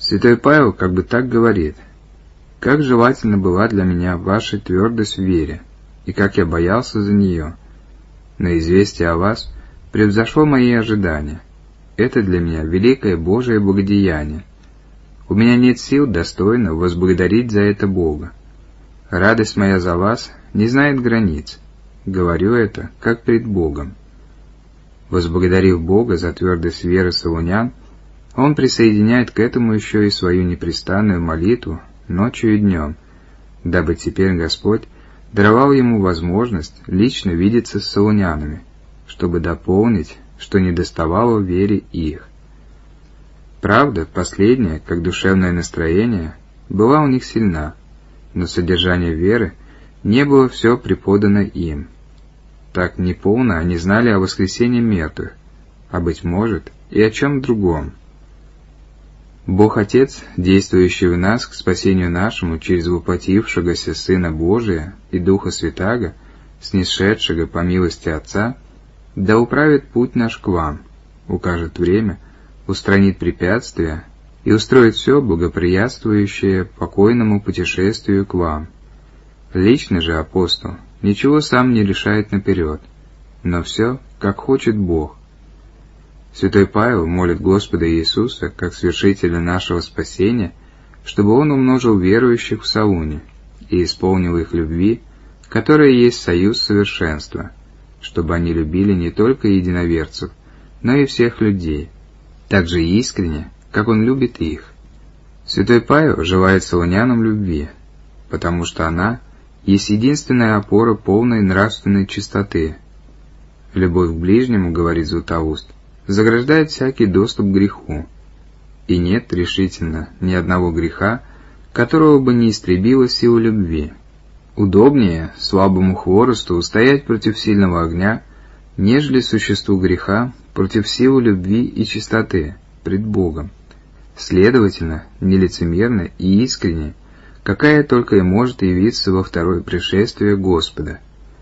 Святой Павел как бы так говорит: «Как желательно была для меня ваша твердость в вере, и как я боялся за нее. Но известие о вас превзошло мои ожидания. Это для меня великое Божие благодеяние. У меня нет сил достойно возблагодарить за это Бога. Радость моя за вас не знает границ. Говорю это, как пред Богом». Возблагодарив Бога за твердость веры солунян, он присоединяет к этому еще и свою непрестанную молитву ночью и днем, дабы теперь Господь даровал ему возможность лично видеться с солунянами, чтобы дополнить, что недоставало в вере их. Правда, последняя, как душевное настроение, была у них сильна, но содержание веры не было все преподано им. Так неполно они знали о воскресении мертвых, а, быть может, и о чем другом. Бог Отец, действующий в нас к спасению нашему через воплотившегося Сына Божия и Духа Святаго, снисшедшего по милости Отца, да управит путь наш к вам, укажет время, устранит препятствия и устроит все благоприятствующее покойному путешествию к вам. Лично же апостол ничего сам не решает наперед, но все, как хочет Бог. Святой Павел молит Господа Иисуса, как свершителя нашего спасения, чтобы Он умножил верующих в Солуне и исполнил их любви, которая есть союз совершенства, чтобы они любили не только единоверцев, но и всех людей, так же искренне, как Он любит их. Святой Павел желает солунянам любви, потому что она есть единственная опора полной нравственной чистоты. Любовь к ближнему, говорит Златоуст, заграждает всякий доступ к греху, и нет решительно ни одного греха, которого бы не истребила сила любви. Удобнее слабому хворосту устоять против сильного огня, нежели существу греха против силы любви и чистоты пред Богом. Следовательно, нелицемерно и искренне, какая только и может явиться во второе пришествие Господа.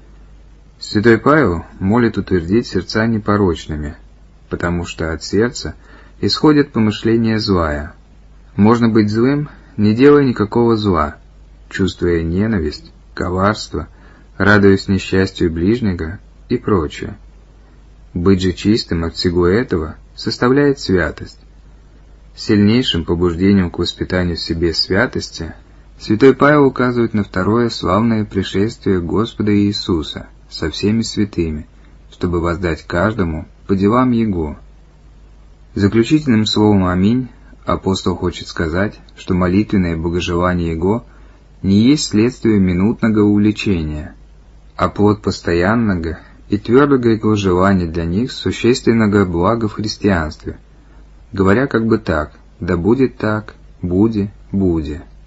Святой Павел молит утвердить сердца непорочными, потому что от сердца исходят помышления злая. Можно быть злым, не делая никакого зла, чувствуя ненависть, коварство, радуясь несчастью ближнего и прочее. Быть же чистым от всего этого составляет святость. Сильнейшим побуждением к воспитанию в себе святости святой Павел указывает на второе славное пришествие Господа Иисуса со всеми святыми, чтобы воздать каждому по делам Его. Заключительным словом «Аминь» апостол хочет сказать, что молитвенное богожелание Его не есть следствие минутного увлечения, а плод постоянного и твердого желания для них существенного блага в христианстве, говоря как бы так: «Да будет так, буди, буди».